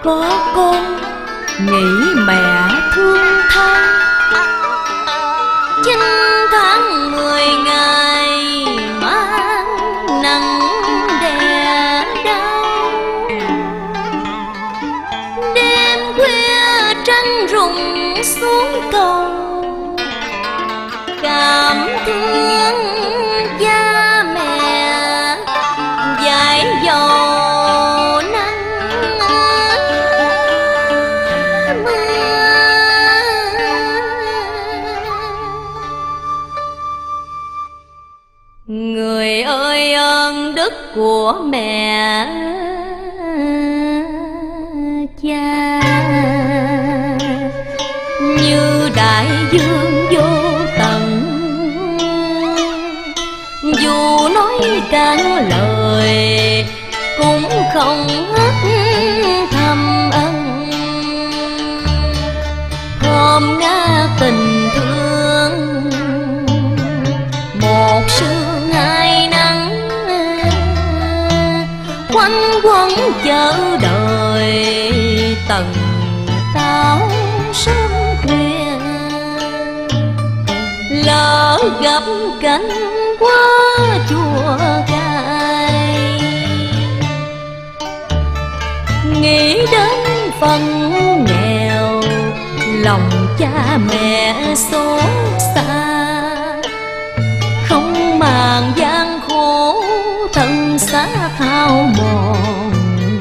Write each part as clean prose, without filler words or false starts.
có con nghĩ mẹ thương thân. 9 tháng 10 ngày mang nặng đè đau, đêm khuya trăng rụng xuống cầu, cảm thương cha mẹ dãi dầu nắng mưa. Người ơi ơn đức của mẹ cha, như đại dương vô tận, dù nói cạn lời cũng không hết thâm ân. Thơm ngát tình thương, một sương hai nắng, quanh quẩn chờ đợi tầng táo sớm khuya. Lỡ gặp cảnh qua chùa Cài, nghĩ đến phần nghèo lòng cha mẹ xót xa, không màng gian khổ thân xác hao mòn,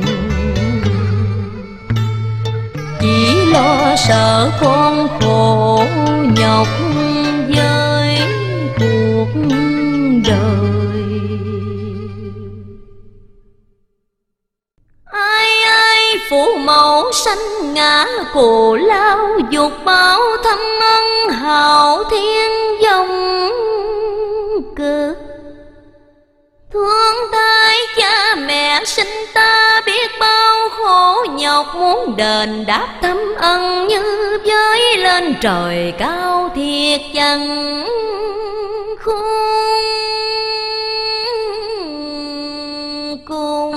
chỉ lo sợ con khổ nhọc với cuộc đời. Ai ai phụ mẫu sanh ngã cù lao, dục báo thâm ân hào thiên dòng cực. Thương tai cha mẹ sinh ta biết bao khổ nhọc, muốn đền đáp thâm ân như với lên trời cao thiệt chẳng khôn cùng.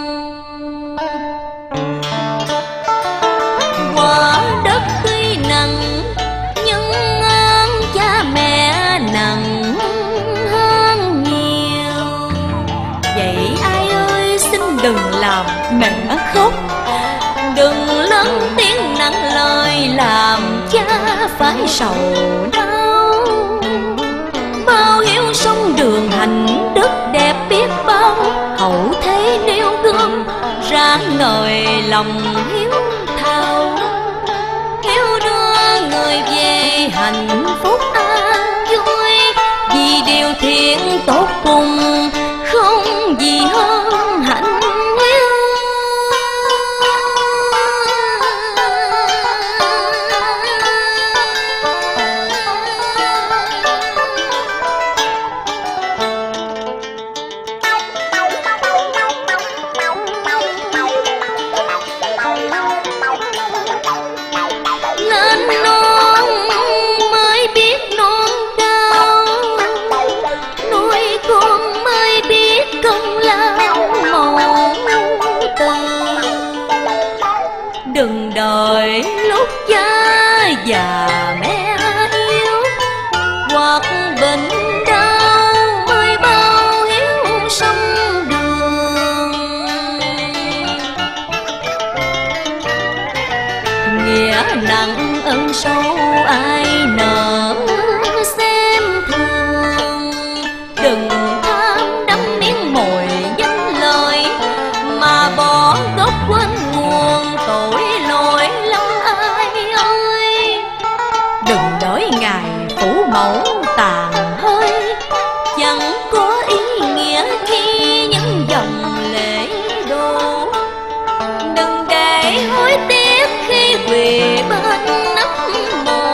Quả đất tuy nặng nhưng ơn cha mẹ nặng hơn nhiều. Vậy ai ơi xin đừng làm mẹ khóc, đừng lớn tiếng nặng lời làm cha phải sầu đau. Bao hiếu sông đường hành đức đẹp biết bao, hậu thế nêu gương ráng ngời lòng hiếu thao. Hiếu đưa người về hạnh phúc an vui, vì điều thiện tốt cùng không gì hơn hạnh hiếu. Lên non mới biết non cao, nuôi con mới biết công lao màu từ. Đừng đợi lúc cha già mẹ yêu, hoặc bệnh đau mới bao hiếu sông đường. Nghĩa nặng ân sâu ai nỡ xem thường, đừng tham đắm miếng mồi danh lời, mà bỏ gốc quên nguồn tội lỗi lắm ai ơi. Đừng đợi ngày phủ mẫu tàn hơi, chẳng có ý nghĩa khi những dòng lệ đổ. Đừng để hối tiếc khi quỳ bên nắp mồ,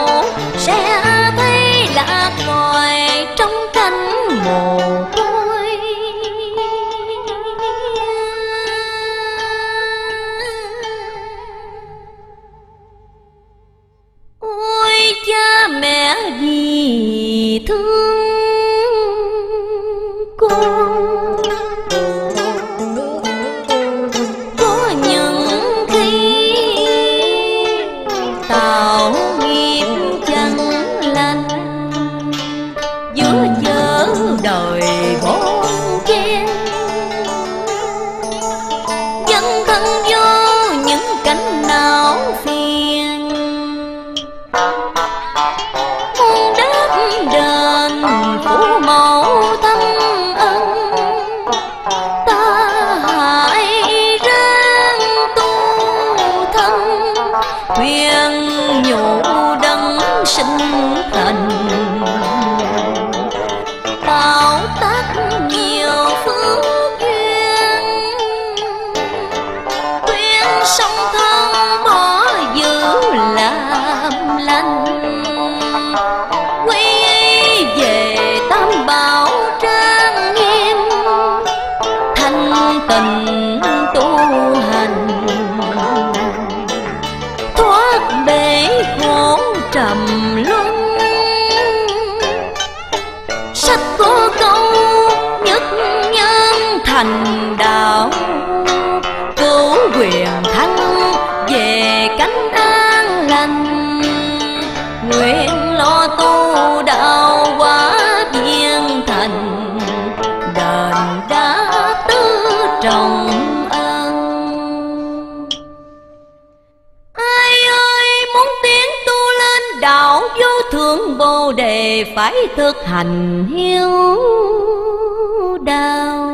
Bồ đề phải thực hành hiếu đạo.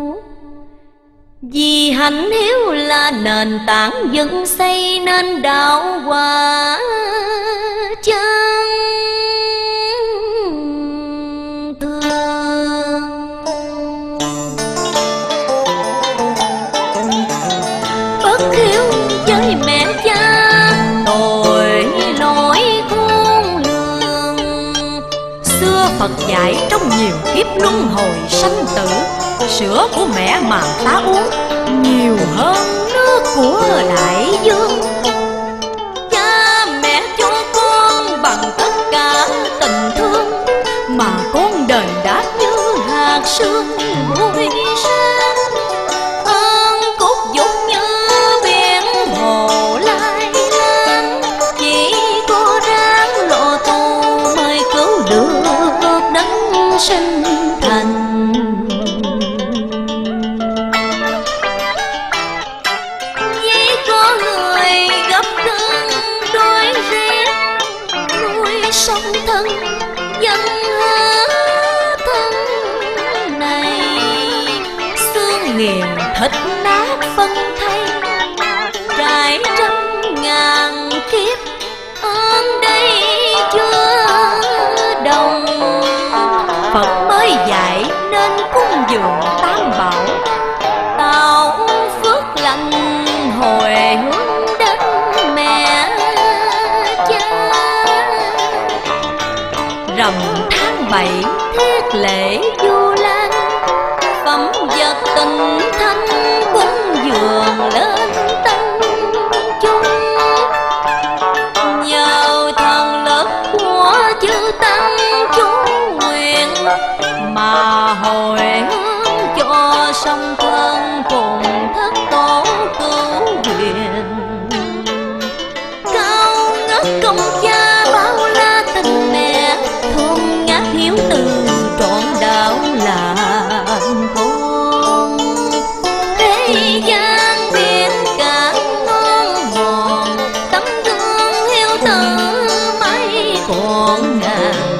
Vì hạnh hiếu là nền tảng dựng xây nên đạo hòa chân thường. Bất hiếu với mẹ cha tội lỗi khôn lường. Xưa Phật dạy trong nhiều kiếp luân hồi sanh tử, sữa của mẹ mà ta uống nhiều hơn nước của đại dương. Cha mẹ cho con bằng tất cả tình thương, mà con đền đáp như hạt sương bụi sa. Ơn cốt dũng như biển hồ Lai Lan, chỉ có ráng lộ tu mới cứu được đấng sinh thành. Sống thân dân thân này, xương nghiền thịt nát phân thay, trải trăm ngàn kiếp ơn đây chưa đồng. Phật mới dạy nên cúng dường tam bảo, tạo phước lành hồi hướng đến mẹ cha. Rằm tháng 7 thiết lễ Vu Lan, phẩm vật tình thanh cúng dường lên tăng chúng. Nhờ thần lực của chư tăng chú nguyện, mà hồi hướng cho sông Thân cùng thất tổ cứu quyền. Cao ngất công cha bao la tình mẹ, thương ngát hiếu từ trọn đạo làm con. Thế gian biển cả non mòn, tấm gương hiếu tử mãi còn ngàn.